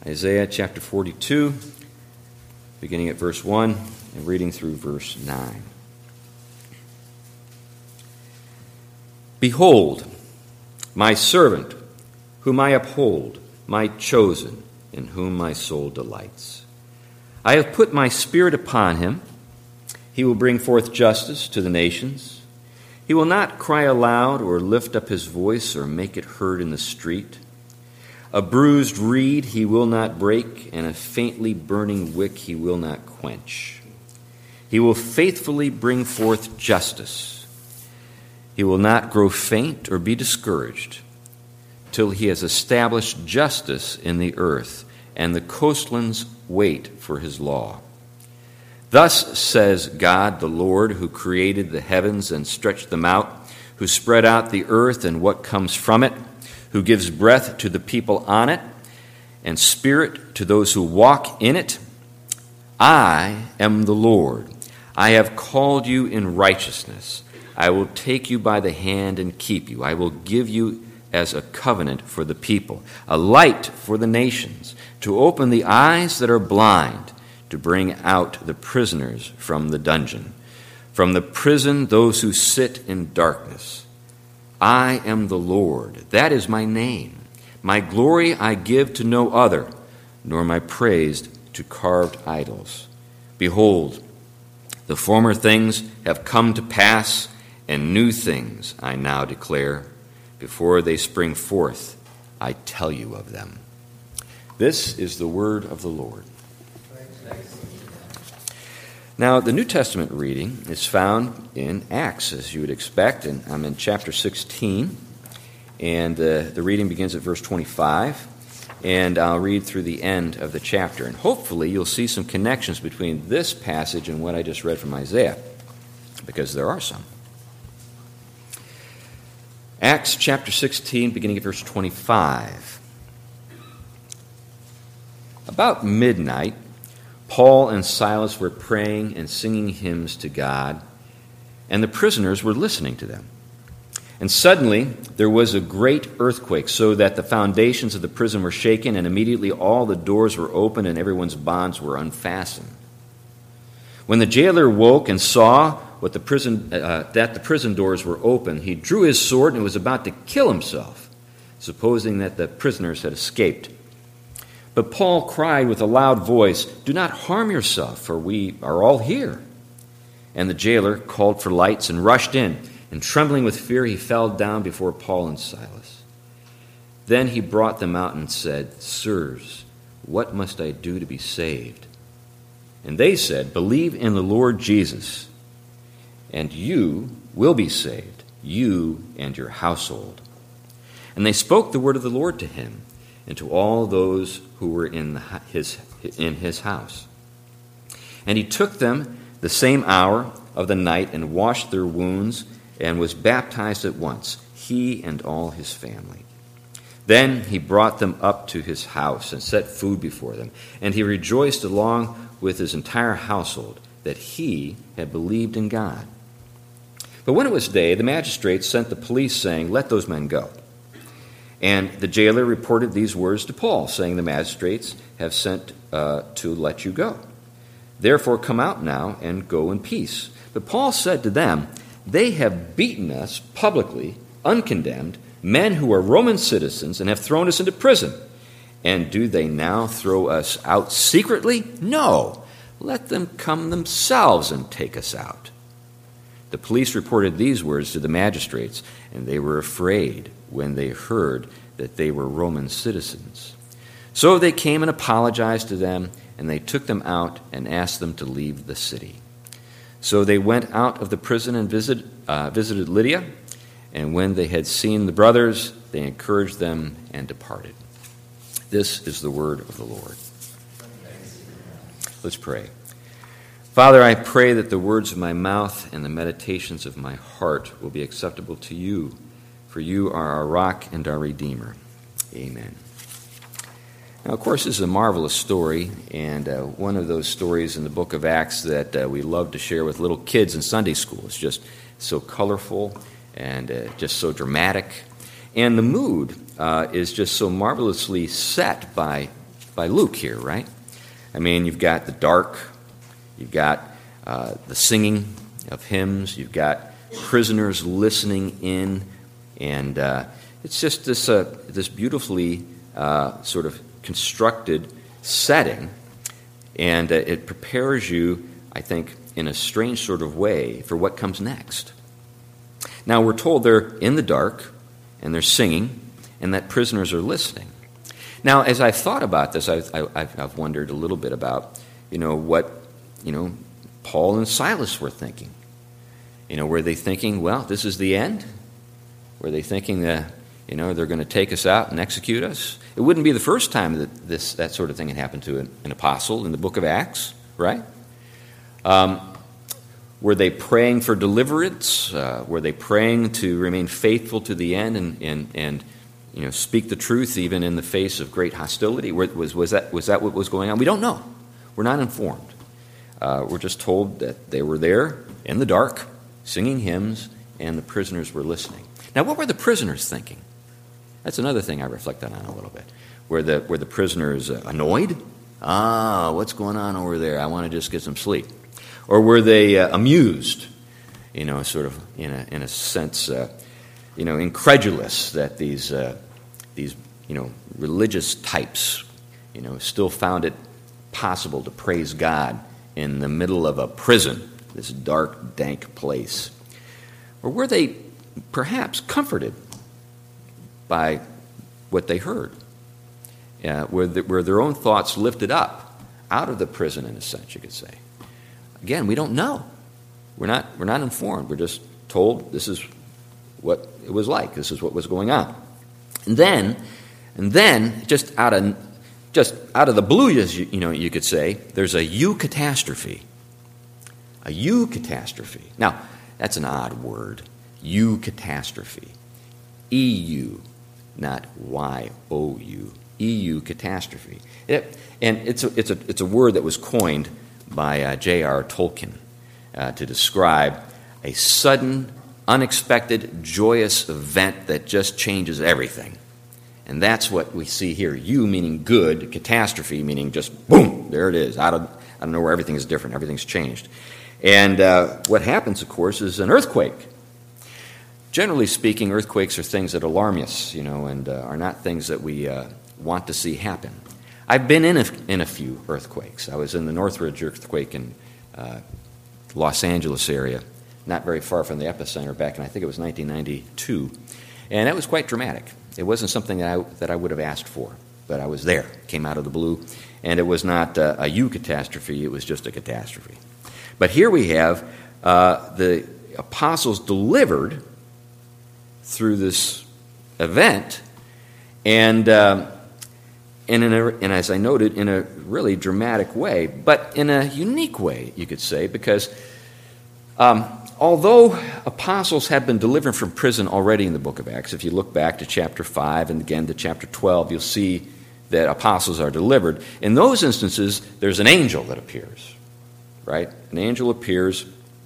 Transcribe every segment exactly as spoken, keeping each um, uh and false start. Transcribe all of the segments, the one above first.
Isaiah chapter forty-two, beginning at verse one and reading through verse nine. Behold, my servant, whom I uphold, my chosen, in whom my soul delights. I have put my spirit upon him. He will bring forth justice to the nations. He will not cry aloud or lift up his voice or make it heard in the street. A bruised reed he will not break, and a faintly burning wick he will not quench. He will faithfully bring forth justice. He will not grow faint or be discouraged till he has established justice in the earth, and the coastlands wait for his law. Thus says God the Lord, who created the heavens and stretched them out, who spread out the earth and what comes from it, who gives breath to the people on it, and spirit to those who walk in it. I am the Lord. I have called you in righteousness. I will take you by the hand and keep you. I will give you as a covenant for the people, a light for the nations, to open the eyes that are blind, to bring out the prisoners from the dungeon, from the prison those who sit in darkness. I am the Lord, that is my name. My glory I give to no other, nor my praise to carved idols. Behold, the former things have come to pass, and new things I now declare. Before they spring forth, I tell you of them. This is the word of the Lord. Now, the New Testament reading is found in Acts, as you would expect, and I'm in chapter sixteen, and uh, the reading begins at verse twenty-five, and I'll read through the end of the chapter, and hopefully you'll see some connections between this passage and what I just read from Isaiah, because there are some. Acts chapter sixteen, beginning at verse twenty-five. About midnight, Paul and Silas were praying and singing hymns to God, and the prisoners were listening to them. And suddenly there was a great earthquake, so that the foundations of the prison were shaken, and immediately all the doors were opened and everyone's bonds were unfastened. When the jailer woke and saw what the prison, uh, that the prison doors were open, he drew his sword and was about to kill himself, supposing that the prisoners had escaped. But Paul cried with a loud voice, "Do not harm yourself, for we are all here." And the jailer called for lights and rushed in, and trembling with fear, he fell down before Paul and Silas. Then he brought them out and said, "Sirs, what must I do to be saved?" And they said, "Believe in the Lord Jesus, and you will be saved, you and your household." And they spoke the word of the Lord to him and to all those who were in his, in his house. And he took them the same hour of the night and washed their wounds and was baptized at once, he and all his family. Then he brought them up to his house and set food before them, and he rejoiced along with his entire household that he had believed in God. But when it was day, the magistrates sent the police, saying, "Let those men go." And the jailer reported these words to Paul, saying, "The magistrates have sent uh, to let you go. Therefore come out now and go in peace." But Paul said to them, "They have beaten us publicly, uncondemned, men who are Roman citizens, and have thrown us into prison. And do they now throw us out secretly? No, let them come themselves and take us out." The police reported these words to the magistrates, and they were afraid when they heard that they were Roman citizens. So they came and apologized to them, and they took them out and asked them to leave the city. So they went out of the prison and visit, uh, visited Lydia, and when they had seen the brothers, they encouraged them and departed. This is the word of the Lord. Let's pray. Father, I pray that the words of my mouth and the meditations of my heart will be acceptable to you, for you are our rock and our Redeemer. Amen. Now, of course, this is a marvelous story, and uh, one of those stories in the book of Acts that uh, we love to share with little kids in Sunday school. It's just so colorful and uh, just so dramatic. And the mood uh, is just so marvelously set by by Luke here, right? I mean, you've got the dark, you've got uh, the singing of hymns, you've got prisoners listening in, and uh, it's just this uh, this beautifully uh, sort of constructed setting, and uh, it prepares you, I think, in a strange sort of way for what comes next. Now, we're told they're in the dark, and they're singing, and that prisoners are listening. Now, as I've thought about this, I've, I've, I've wondered a little bit about, you know, what, you know, Paul and Silas were thinking. You know, were they thinking, well, this is the end? Were they thinking that, you know, they're going to take us out and execute us? It wouldn't be the first time that this that sort of thing had happened to an, an apostle in the book of Acts, right? Um, were they praying for deliverance? Uh, were they praying to remain faithful to the end and, and, and you know, speak the truth even in the face of great hostility? Was, was, that, was that what was going on? We don't know. We're not informed. Uh, we're just told that they were there in the dark, singing hymns, and the prisoners were listening. Now, what were the prisoners thinking? That's another thing I reflected on a little bit. Were the, were the prisoners uh, annoyed? Ah, what's going on over there? I want to just get some sleep. Or were they uh, amused? You know, sort of in a in a sense, uh, you know, incredulous that these uh, these you know religious types, you know, still found it possible to praise God in the middle of a prison, this dark, dank place? Or were they perhaps comforted by what they heard? Uh, were, the, were their own thoughts lifted up out of the prison, in a sense, you could say? Again, we don't know. We're not, we're not informed. We're just told this is what it was like. This is what was going on. And then, and then, just out of just out of the blue, you, you know, you could say, there's a eucatastrophe. A eucatastrophe. Now, that's an odd word. Eucatastrophe. E U, not Y O U. E U catastrophe. It, and it's a, it's, a, it's a word that was coined by uh, J R Tolkien uh, to describe a sudden, unexpected, joyous event that just changes everything. And that's what we see here. You meaning good, catastrophe meaning just boom, there it is. Out of, out of nowhere, everything is different. Everything's changed. And uh, what happens, of course, is an earthquake. Generally speaking, earthquakes are things that alarm us, you know, and uh, are not things that we uh, want to see happen. I've been in a, in a few earthquakes. I was in the Northridge earthquake in uh, Los Angeles area, not very far from the epicenter back in, I think it was nineteen ninety-two. And that was quite dramatic. It wasn't something that I, that I would have asked for, but I was there. It came out of the blue. And it was not uh, a eucatastrophe, it was just a catastrophe. But here we have uh, the apostles delivered through this event, and um, and, in a, and as I noted, in a really dramatic way, but in a unique way, you could say, because um, although apostles have been delivered from prison already in the book of Acts, if you look back to chapter five and again to chapter twelve, you'll see that apostles are delivered. In those instances, there's an angel that appears, right? An angel appears,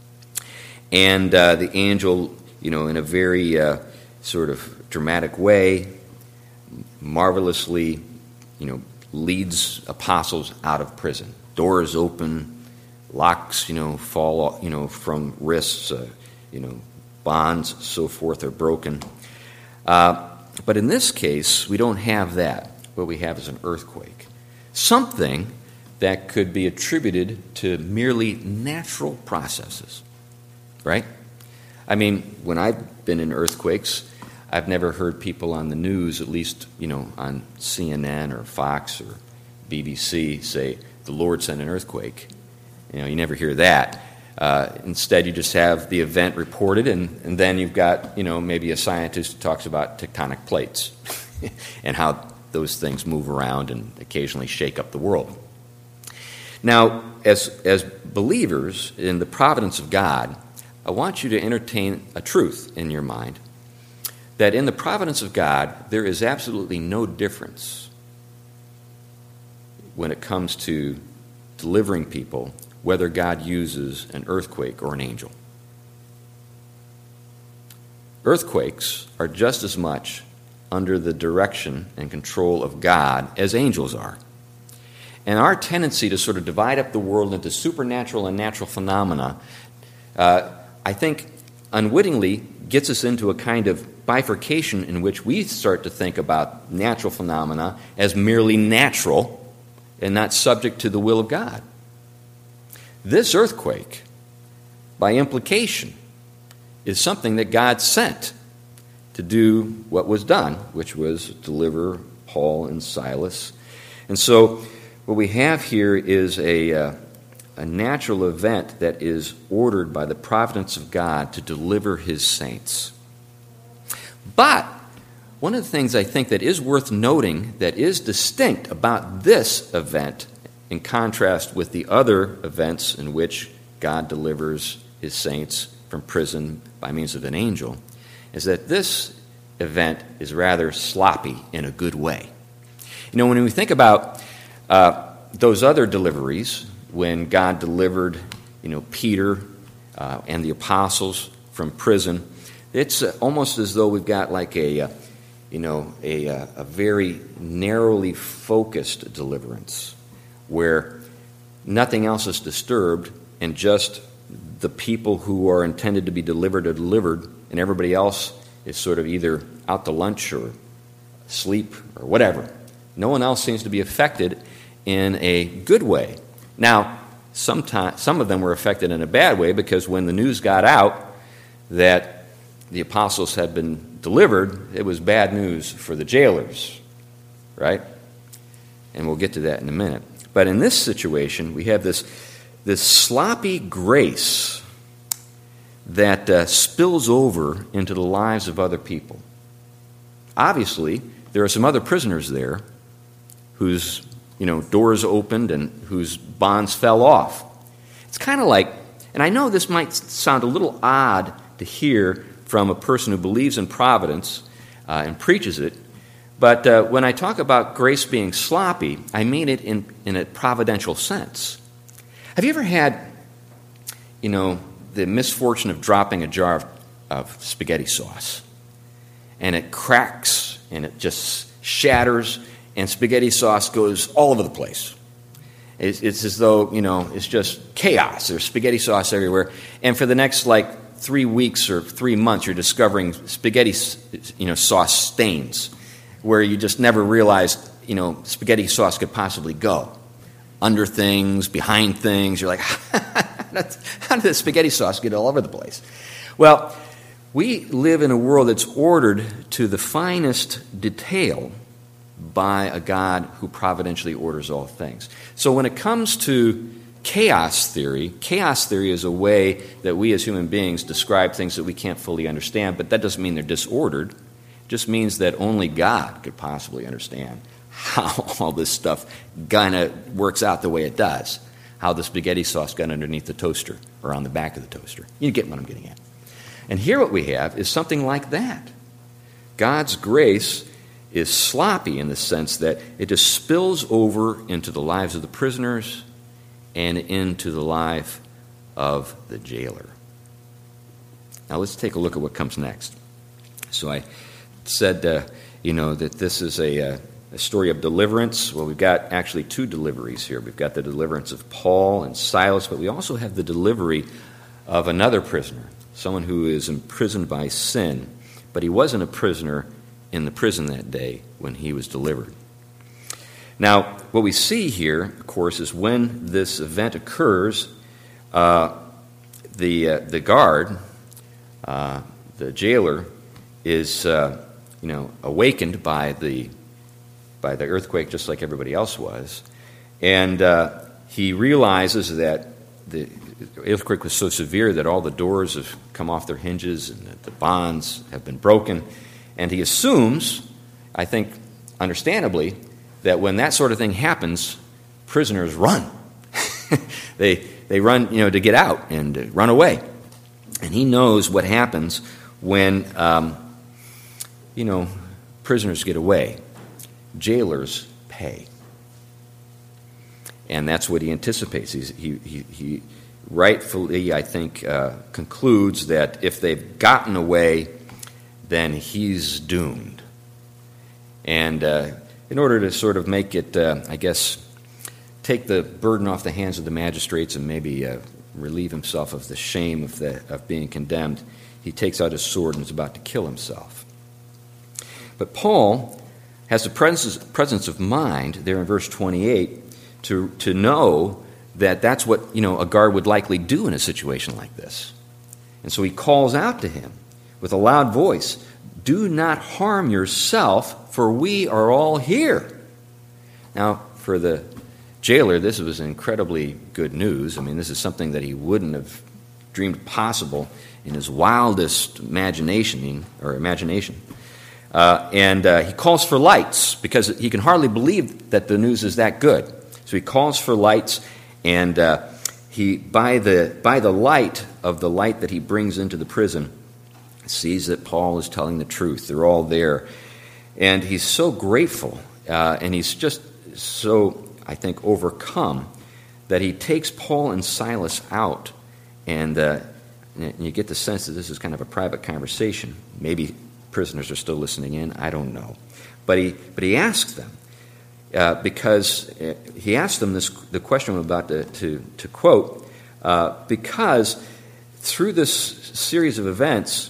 and uh, the angel, you know, in a very uh, sort of dramatic way, marvelously, you know, leads apostles out of prison. Doors open, locks, you know, fall, you know, from wrists, uh, you know, bonds, so forth, are broken. Uh, but in this case, we don't have that. What we have is an earthquake. Something that could be attributed to merely natural processes, right? I mean, when I've been in earthquakes, I've never heard people on the news, at least, you know, on C N N or Fox or B B C, say, the Lord sent an earthquake. You know, you never hear that. Uh, instead, you just have the event reported, and, and then you've got, you know, maybe a scientist who talks about tectonic plates and how those things move around and occasionally shake up the world. Now, as as believers in the providence of God, I want you to entertain a truth in your mind, that in the providence of God, there is absolutely no difference when it comes to delivering people, whether God uses an earthquake or an angel. Earthquakes are just as much under the direction and control of God as angels are. And our tendency to sort of divide up the world into supernatural and natural phenomena, uh, I think, unwittingly gets us into a kind of bifurcation in which we start to think about natural phenomena as merely natural and not subject to the will of God. This earthquake, by implication, is something that God sent to do what was done, which was deliver Paul and Silas. And so what we have here is a, uh, a natural event that is ordered by the providence of God to deliver his saints. But one of the things I think that is worth noting that is distinct about this event in contrast with the other events in which God delivers his saints from prison by means of an angel is that this event is rather sloppy in a good way. You know, when we think about uh, those other deliveries, when God delivered, you know, Peter uh, and the apostles from prison, it's uh, almost as though we've got like a, uh, you know, a, uh, a very narrowly focused deliverance where nothing else is disturbed and just the people who are intended to be delivered are delivered, and everybody else is sort of either out to lunch or asleep or whatever. No one else seems to be affected in a good way. Now, sometimes, some of them were affected in a bad way because when the news got out that the apostles had been delivered, it was bad news for the jailers, right? And we'll get to that in a minute. But in this situation, we have this, this sloppy grace that uh, spills over into the lives of other people. Obviously, there are some other prisoners there whose, you know, doors opened and whose bonds fell off. It's kind of like, and I know this might sound a little odd to hear from a person who believes in providence uh, and preaches it, but uh, when I talk about grace being sloppy, I mean it in, in a providential sense. Have you ever had, you know, the misfortune of dropping a jar of, of spaghetti sauce, and it cracks and it just shatters, and spaghetti sauce goes all over the place? It's, it's as though, you know, it's just chaos. There's spaghetti sauce everywhere, and for the next like three weeks or three months, you're discovering spaghetti, you know, sauce stains where you just never realized, you know, spaghetti sauce could possibly go under things, behind things. You're like, how did the spaghetti sauce get all over the place? Well, we live in a world that's ordered to the finest detail by a God who providentially orders all things. So when it comes to chaos theory, chaos theory is a way that we as human beings describe things that we can't fully understand, but that doesn't mean they're disordered. It just means that only God could possibly understand how all this stuff kind of works out the way it does, how the spaghetti sauce got underneath the toaster or on the back of the toaster. You get what I'm getting at. And here what we have is something like that. God's grace is sloppy in the sense that it just spills over into the lives of the prisoners and into the life of the jailer. Now let's take a look at what comes next. So I said, uh, you know, that this is a, uh, a story of deliverance. Well, we've got actually two deliveries here. We've got the deliverance of Paul and Silas, but we also have the delivery of another prisoner, someone who is imprisoned by sin, but he wasn't a prisoner in the prison that day when he was delivered. Now, what we see here, of course, is when this event occurs, uh, the uh, the guard, uh, the jailer, is uh, you know awakened by the by the earthquake, just like everybody else was, and uh, he realizes that the earthquake was so severe that all the doors have come off their hinges and that the bonds have been broken. And he assumes, I think understandably, that when that sort of thing happens, prisoners run. they they run, you know, to get out and uh, run away. And he knows what happens when, um, you know, prisoners get away. Jailers pay. And that's what he anticipates. He's, he, he, he rightfully, I think, uh, concludes that if they've gotten away, then he's doomed. And uh, in order to sort of make it, uh, I guess, take the burden off the hands of the magistrates and maybe uh, relieve himself of the shame of, the, of being condemned, he takes out his sword and is about to kill himself. But Paul has the presence, presence of mind there in verse twenty-eight to, to know that that's what, you know, a guard would likely do in a situation like this. And so he calls out to him with a loud voice, "Do not harm yourself, for we are all here." Now, for the jailer, this was incredibly good news. I mean, this is something that he wouldn't have dreamed possible in his wildest imagination, or imagination. Uh, and uh, he calls for lights because he can hardly believe that the news is that good. So he calls for lights, and uh, he, by the by the light of the light that he brings into the prison, sees that Paul is telling the truth. They're all there, and he's so grateful, uh, and he's just so, I think, overcome that he takes Paul and Silas out, and, uh, and you get the sense that this is kind of a private conversation. Maybe prisoners are still listening in. I don't know, but he but he asks them. Uh, because uh, he asked them this, the question I'm about to, to, to quote, uh, because through this series of events,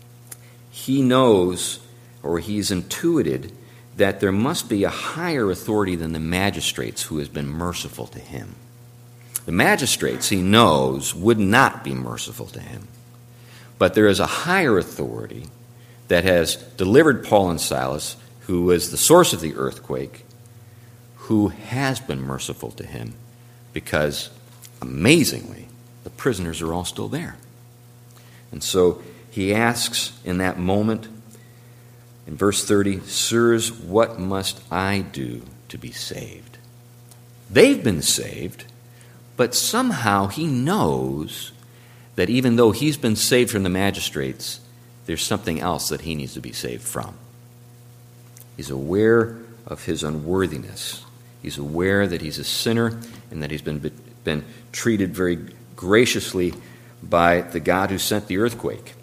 he knows, or he's intuited, that there must be a higher authority than the magistrates who has been merciful to him. The magistrates, he knows, would not be merciful to him. But there is a higher authority that has delivered Paul and Silas, who was the source of the earthquake, who has been merciful to him, because, amazingly, the prisoners are all still there. And so he asks in that moment, in verse thirty, "Sirs, what must I do to be saved?" They've been saved, but somehow he knows that even though he's been saved from the magistrates, there's something else that he needs to be saved from. He's aware of his unworthiness. He's aware that he's a sinner and that he's been, been treated very graciously by the God who sent the earthquake.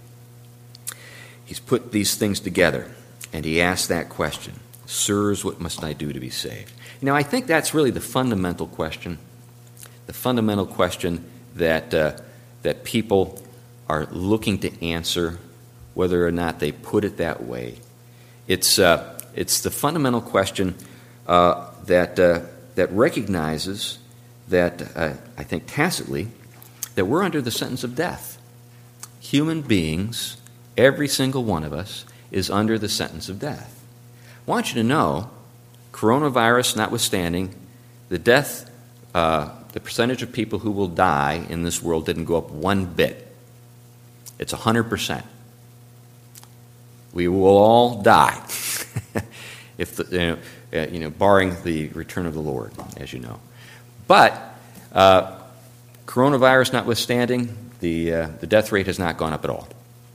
He's put these things together, and he asks that question, "Sirs, what must I do to be saved?" Now, I think that's really the fundamental question, the fundamental question that uh, that people are looking to answer, whether or not they put it that way. It's uh, it's the fundamental question uh, that uh, that recognizes that, uh, I think tacitly, that we're under the sentence of death. Human beings, every single one of us, is under the sentence of death. I want you to know, coronavirus notwithstanding, the death, uh, the percentage of people who will die in this world didn't go up one bit. It's one hundred percent. We will all die, if the, you know, uh, you know, barring the return of the Lord, as you know. But uh, coronavirus notwithstanding, the uh, the death rate has not gone up at all.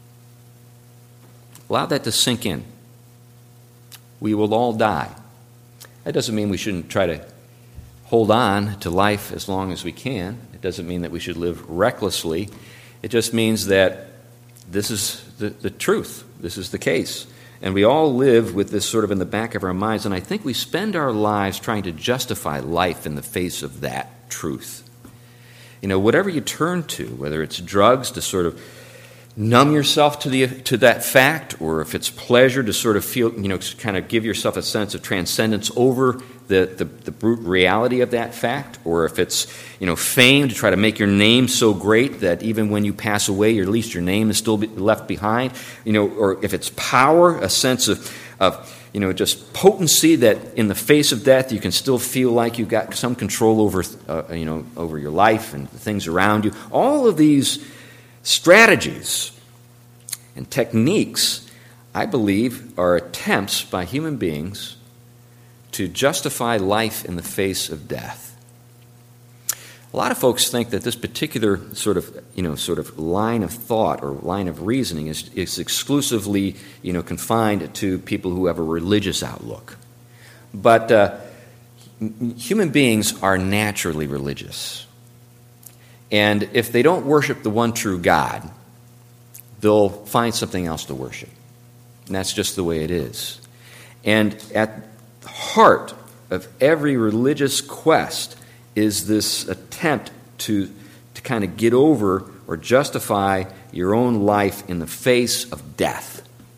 Allow that to sink in. We will all die. That doesn't mean we shouldn't try to hold on to life as long as we can. It doesn't mean that we should live recklessly. It just means that this is the, the truth. This is the case. And we all live with this sort of in the back of our minds, and I think we spend our lives trying to justify life in the face of that truth. You know, whatever you turn to, whether it's drugs to sort of numb yourself to the to that fact, or if it's pleasure to sort of feel, you know, kind of give yourself a sense of transcendence over the, the, the brute reality of that fact, or if it's, you know, fame to try to make your name so great that even when you pass away, at least your name is still be left behind, you know, or if it's power, a sense of, of, you know, just potency that in the face of death you can still feel like you've got some control over, uh, you know, over your life and the things around you. All of these strategies and techniques, I believe, are attempts by human beings to justify life in the face of death. A lot of folks think that this particular sort of, you know, sort of line of thought or line of reasoning is, is exclusively, you know, confined to people who have a religious outlook. But uh, human beings are naturally religious. And if they don't worship the one true God, they'll find something else to worship. And that's just the way it is. And at the heart of every religious quest is this attempt to, to kind of get over or justify your own life in the face of death.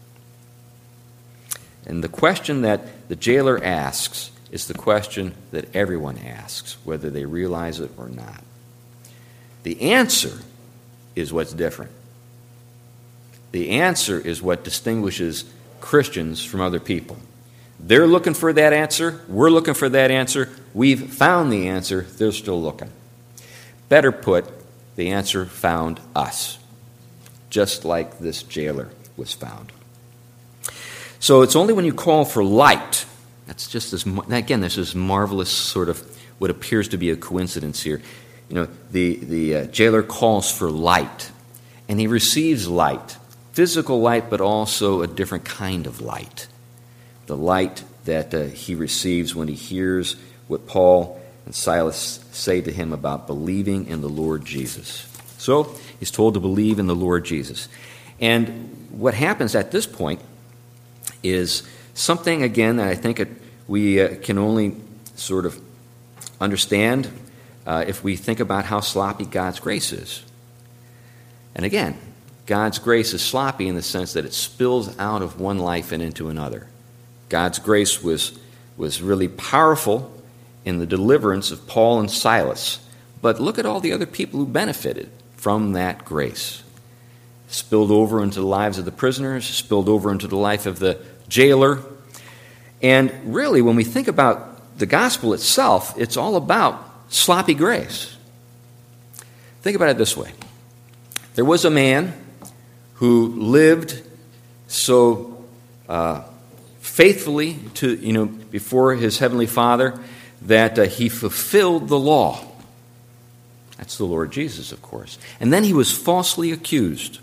And the question that the jailer asks is the question that everyone asks, whether they realize it or not. The answer is what's different. The answer is what distinguishes Christians from other people. They're looking for that answer. We're looking for that answer. We've found the answer. They're still looking. Better put, the answer found us, just like this jailer was found. So it's only when you call for light. That's just this, again, this is marvelous sort of what appears to be a coincidence here. You know, the, the uh, jailer calls for light, and he receives light. Physical light, but also a different kind of light. The light that uh, he receives when he hears what Paul and Silas say to him about believing in the Lord Jesus. So he's told to believe in the Lord Jesus. And what happens at this point is something, again, that I think it, we uh, can only sort of understand uh, if we think about how sloppy God's grace is. And again, God's grace is sloppy in the sense that it spills out of one life and into another. God's grace was, was really powerful in the deliverance of Paul and Silas. But look at all the other people who benefited from that grace. Spilled over into the lives of the prisoners, spilled over into the life of the jailer. And really, when we think about the gospel itself, it's all about sloppy grace. Think about it this way. There was a man who lived so uh, faithfully to you know before his heavenly Father that uh, he fulfilled the law. That's the Lord Jesus, of course. And then he was falsely accused,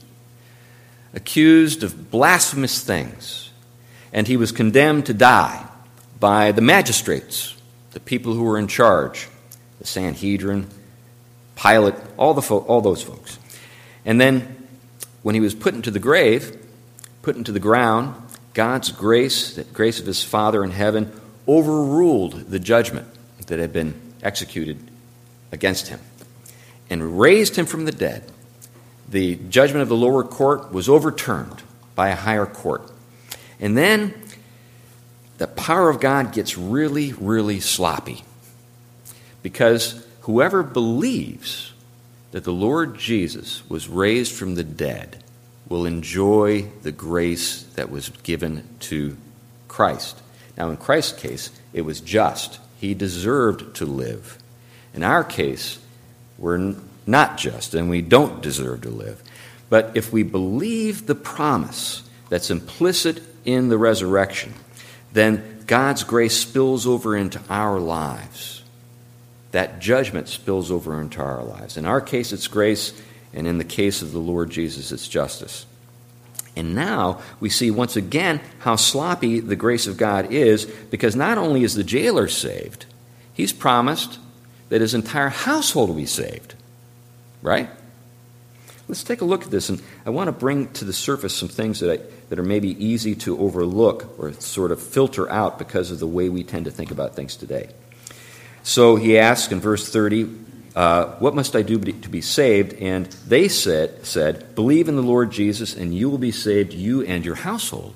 accused of blasphemous things, and he was condemned to die by the magistrates, the people who were in charge, the Sanhedrin, Pilate, all the fo- all those folks. And then when he was put into the grave, put into the ground, God's grace, the grace of his Father in heaven, overruled the judgment that had been executed against him and raised him from the dead. The judgment of the lower court was overturned by a higher court. And then the power of God gets really, really sloppy, because whoever believes that the Lord Jesus was raised from the dead will enjoy the grace that was given to Christ. Now, in Christ's case, it was just. He deserved to live. In our case, we're not just, and we don't deserve to live. But if we believe the promise that's implicit in the resurrection, then God's grace spills over into our lives. That judgment spills over into our lives. In our case, it's grace, and in the case of the Lord Jesus, it's justice. And now we see once again how sloppy the grace of God is, because not only is the jailer saved, he's promised that his entire household will be saved. Right? Let's take a look at this, and I want to bring to the surface some things that I, that are maybe easy to overlook or sort of filter out because of the way we tend to think about things today. So he asks in verse thirty, uh, what must I do to be saved? And they said, said, believe in the Lord Jesus, and you will be saved, you and your household.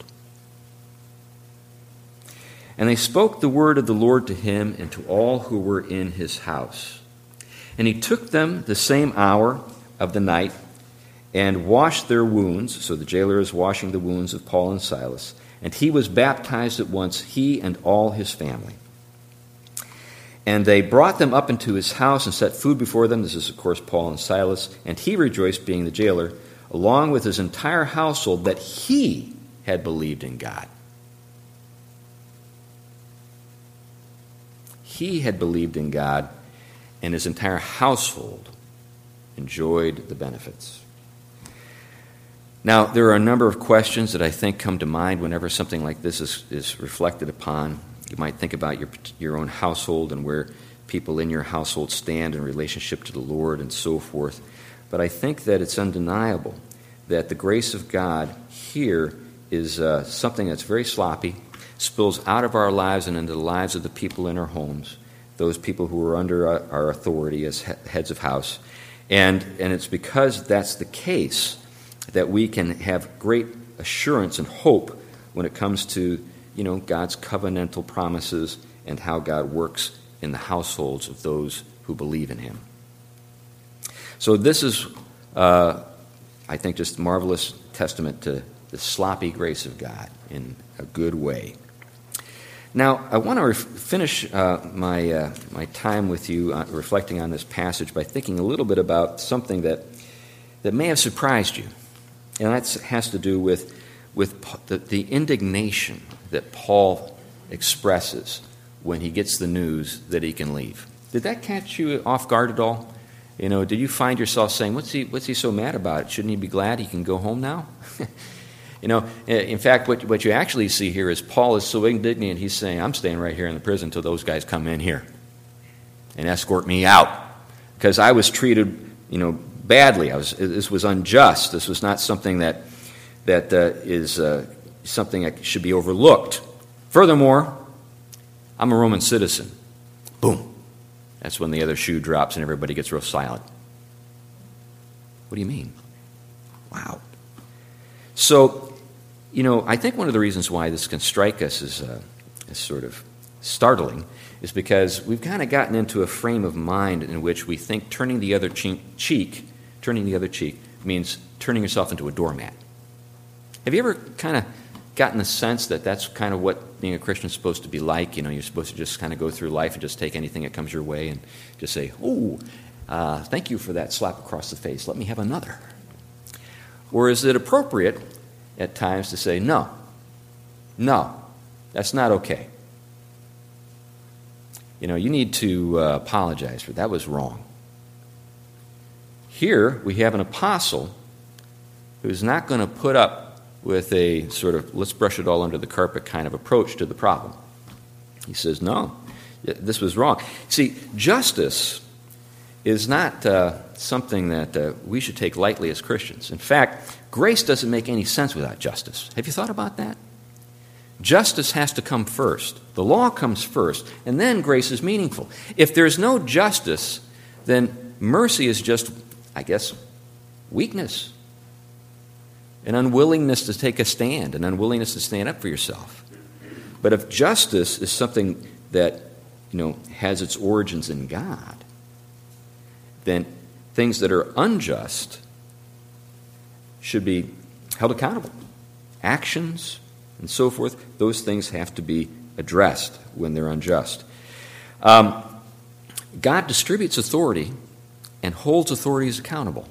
And they spoke the word of the Lord to him and to all who were in his house. And he took them the same hour of the night and washed their wounds. So the jailer is washing the wounds of Paul and Silas. And he was baptized at once, he and all his family. And they brought them up into his house and set food before them. This is, of course, Paul and Silas. And he rejoiced, being the jailer, along with his entire household, that he had believed in God. He had believed in God, and his entire household enjoyed the benefits. Now, there are a number of questions that I think come to mind whenever something like this is, is reflected upon. You might think about your your own household and where people in your household stand in relationship to the Lord and so forth. But I think that it's undeniable that the grace of God here is uh, something that's very sloppy, spills out of our lives and into the lives of the people in our homes, those people who are under our, our authority as he- heads of house. And, and it's because that's the case that we can have great assurance and hope when it comes to, you know, God's covenantal promises and how God works in the households of those who believe in him. So this is, uh, I think, just marvelous testament to the sloppy grace of God in a good way. Now, I want to ref- finish uh, my uh, my time with you uh, reflecting on this passage by thinking a little bit about something that that may have surprised you, and that has to do with with the, the indignation that Paul expresses when he gets the news that he can leave. Did that catch you off guard at all? You know, did you find yourself saying, "What's he What's he so mad about? Shouldn't he be glad he can go home now?" You know, in fact, what, what you actually see here is Paul is so indignant, he's saying, I'm staying right here in the prison until those guys come in here and escort me out. Because I was treated, you know, badly. I was. This was unjust. This was not something that that uh, is uh, something that should be overlooked. Furthermore, I'm a Roman citizen. Boom. That's when the other shoe drops and everybody gets real silent. What do you mean? Wow. So, you know, I think one of the reasons why this can strike us as, uh, as sort of startling is because we've kind of gotten into a frame of mind in which we think turning the other cheek, cheek turning the other cheek means turning yourself into a doormat. Have you ever kind of gotten the sense that that's kind of what being a Christian is supposed to be like? You know, you're supposed to just kind of go through life and just take anything that comes your way and just say, oh, uh, thank you for that slap across the face. Let me have another. Or is it appropriate at times to say, no, no, that's not okay. You know, you need to uh, apologize for that. That was wrong. Here we have an apostle who's not going to put up with a sort of let's brush it all under the carpet kind of approach to the problem. He says, no, this was wrong. See, justice is not uh, something that uh, we should take lightly as Christians. In fact, grace doesn't make any sense without justice. Have you thought about that? Justice has to come first. The law comes first, and then grace is meaningful. If there's no justice, then mercy is just, I guess, weakness, an unwillingness to take a stand, an unwillingness to stand up for yourself. But if justice is something that, you know, has its origins in God, then things that are unjust should be held accountable. Actions and so forth, those things have to be addressed when they're unjust. Um, God distributes authority and holds authorities accountable.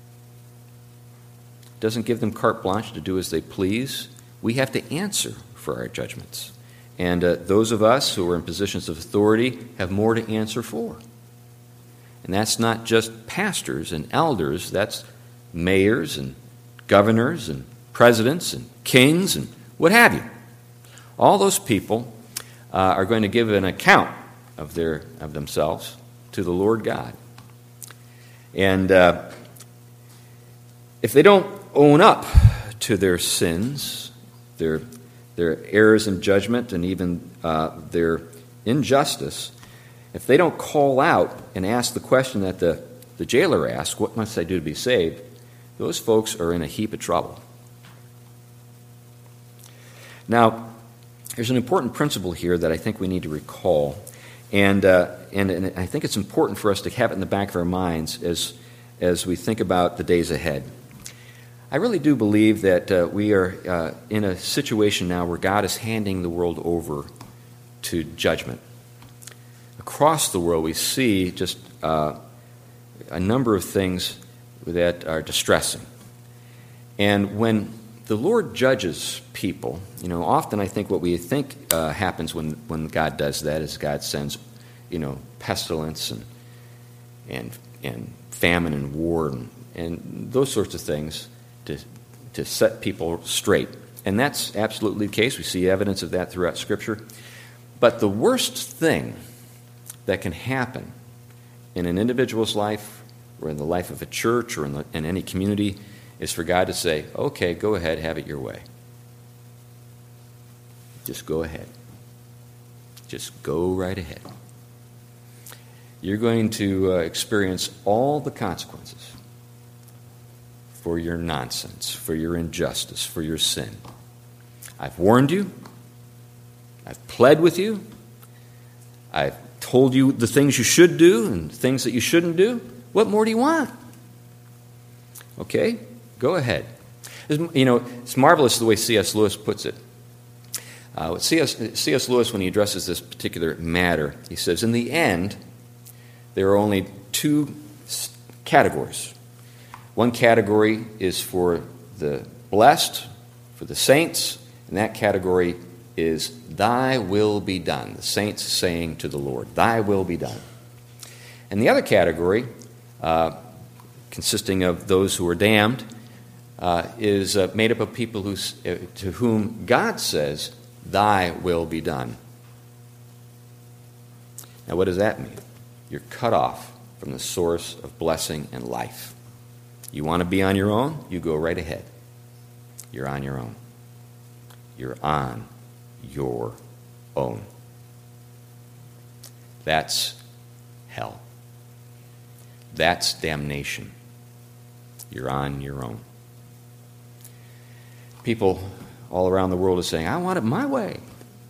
Doesn't give them carte blanche to do as they please. We have to answer for our judgments. And uh, those of us who are in positions of authority have more to answer for. And that's not just pastors and elders, that's mayors and governors and presidents and kings and what have you. All those people uh, are going to give an account of their of themselves to the Lord God. And uh, if they don't own up to their sins, their their errors in judgment, and even uh, their injustice, if they don't call out and ask the question that the, the jailer asked, what must I do to be saved? Those folks are in a heap of trouble. Now, there's an important principle here that I think we need to recall, and, uh, and, and I think it's important for us to have it in the back of our minds as, as we think about the days ahead. I really do believe that uh, we are uh, in a situation now where God is handing the world over to judgment. Across the world, we see just uh, a number of things that are distressing. And when the Lord judges people, you know, often I think what we think uh, happens when, when God does that is God sends, you know, pestilence and and and famine and war and, and those sorts of things to to set people straight. And that's absolutely the case. We see evidence of that throughout Scripture. But the worst thing that can happen in an individual's life or in the life of a church or in, the, in any community is for God to say, okay, go ahead, have it your way. Just go ahead. Just go right ahead. you're going to uh, experience all the consequences for your nonsense, for your injustice, for your sin. I've warned you. I've pled with you. I've told you the things you should do and things that you shouldn't do. What more do you want? Okay, go ahead. You know, it's marvelous the way C S Lewis puts it. Uh, C S, C S Lewis, when he addresses this particular matter, he says, in the end, there are only two categories. One category is for the blessed, for the saints, and that category is thy will be done. The saints saying to the Lord, thy will be done. And the other category, uh, consisting of those who are damned, uh, is uh, made up of people who, uh, to whom God says, thy will be done. Now, what does that mean? You're cut off from the source of blessing and life. You want to be on your own? You go right ahead. You're on your own. You're on your own. That's hell. That's damnation. You're on your own. People all around the world are saying, I want it my way.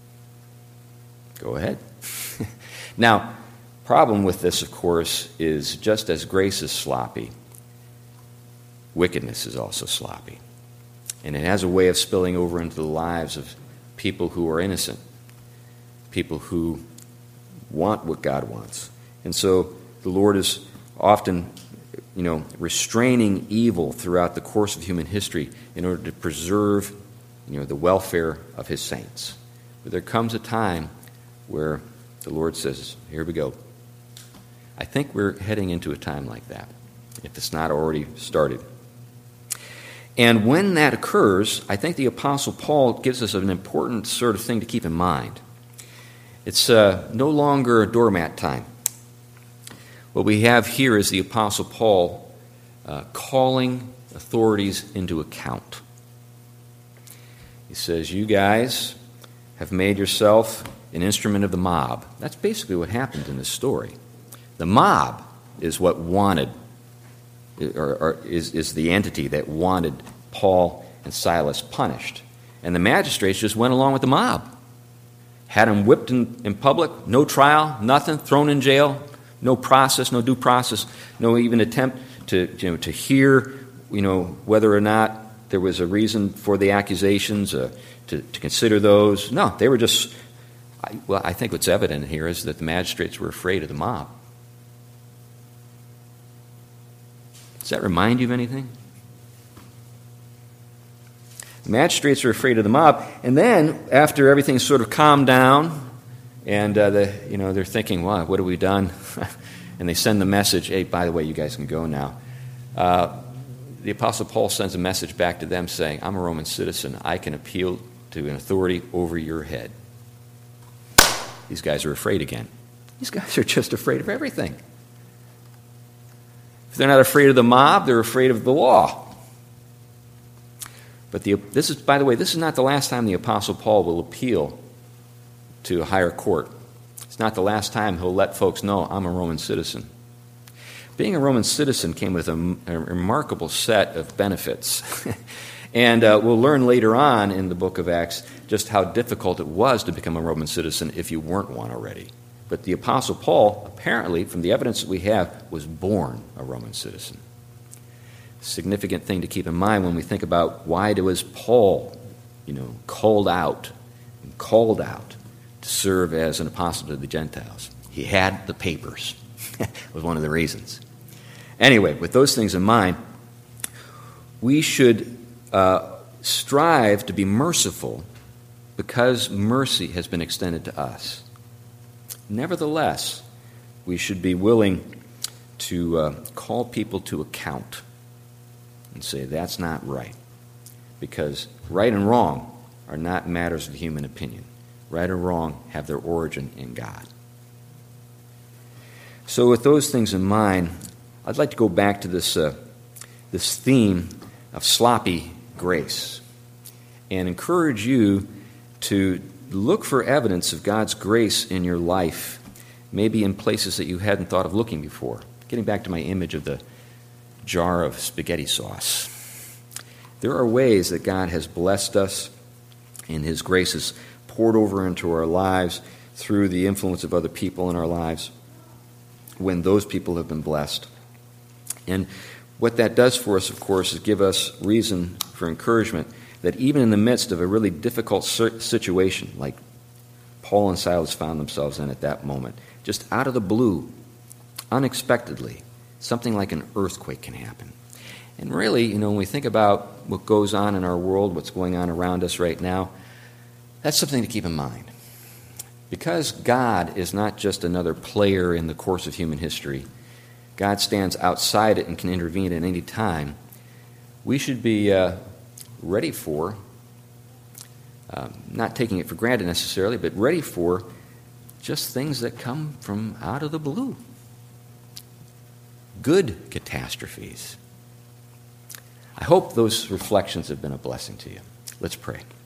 Go ahead. Now, problem with this, of course, is just as grace is sloppy, wickedness is also sloppy. And it has a way of spilling over into the lives of people who are innocent, people who want what God wants. And so the Lord is often, you know, restraining evil throughout the course of human history in order to preserve, you know, the welfare of his saints. But there comes a time where the Lord says, here we go. I think we're heading into a time like that, if it's not already started. And when that occurs, I think the Apostle Paul gives us an important sort of thing to keep in mind. It's uh, no longer a doormat time. What we have here is the Apostle Paul uh, calling authorities into account. He says, you guys have made yourself an instrument of the mob. That's basically what happened in this story. The mob is what wanted, or, or is, is the entity that wanted Paul and Silas punished. And the magistrates just went along with the mob. Had them whipped in, in public, no trial, nothing, thrown in jail, no process, no due process, no even attempt to, you know, to hear, you know, whether or not there was a reason for the accusations, uh, to, to consider those. No, they were just, I, well, I think what's evident here is that the magistrates were afraid of the mob. Does that remind you of anything? The magistrates are afraid of the mob, and then after everything's sort of calmed down, and uh, the, you know, they're thinking, "Wow, what have we done?" And they send the message, "Hey, by the way, you guys can go now." Uh, the Apostle Paul sends a message back to them saying, "I'm a Roman citizen. I can appeal to an authority over your head." These guys are afraid again. These guys are just afraid of everything. If they're not afraid of the mob, they're afraid of the law. But the, this is, by the way, this is not the last time the Apostle Paul will appeal to a higher court. It's not the last time he'll let folks know, I'm a Roman citizen. Being a Roman citizen came with a, a remarkable set of benefits. And uh, we'll learn later on in the book of Acts just how difficult it was to become a Roman citizen if you weren't one already. But the Apostle Paul, apparently, from the evidence that we have, was born a Roman citizen. Significant thing to keep in mind when we think about why was Paul, you know, called out and called out to serve as an apostle to the Gentiles. He had the papers. Was one of the reasons. Anyway, with those things in mind, we should uh, strive to be merciful because mercy has been extended to us. Nevertheless, we should be willing to uh, call people to account and say, that's not right. Because right and wrong are not matters of human opinion. Right or wrong have their origin in God. So with those things in mind, I'd like to go back to this, uh, this theme of sloppy grace and encourage you to look for evidence of God's grace in your life maybe in places that you hadn't thought of looking before. Getting back to my image of the jar of spaghetti sauce. There are ways that God has blessed us and His grace is poured over into our lives through the influence of other people in our lives when those people have been blessed. And what that does for us, of course, is give us reason for encouragement that even in the midst of a really difficult situation, like Paul and Silas found themselves in at that moment, just out of the blue, unexpectedly, something like an earthquake can happen. And really, you know, when we think about what goes on in our world, what's going on around us right now, that's something to keep in mind. Because God is not just another player in the course of human history, God stands outside it and can intervene at any time, we should be uh, ready for, uh, not taking it for granted necessarily, but ready for just things that come from out of the blue. Good catastrophes. I hope those reflections have been a blessing to you. Let's pray.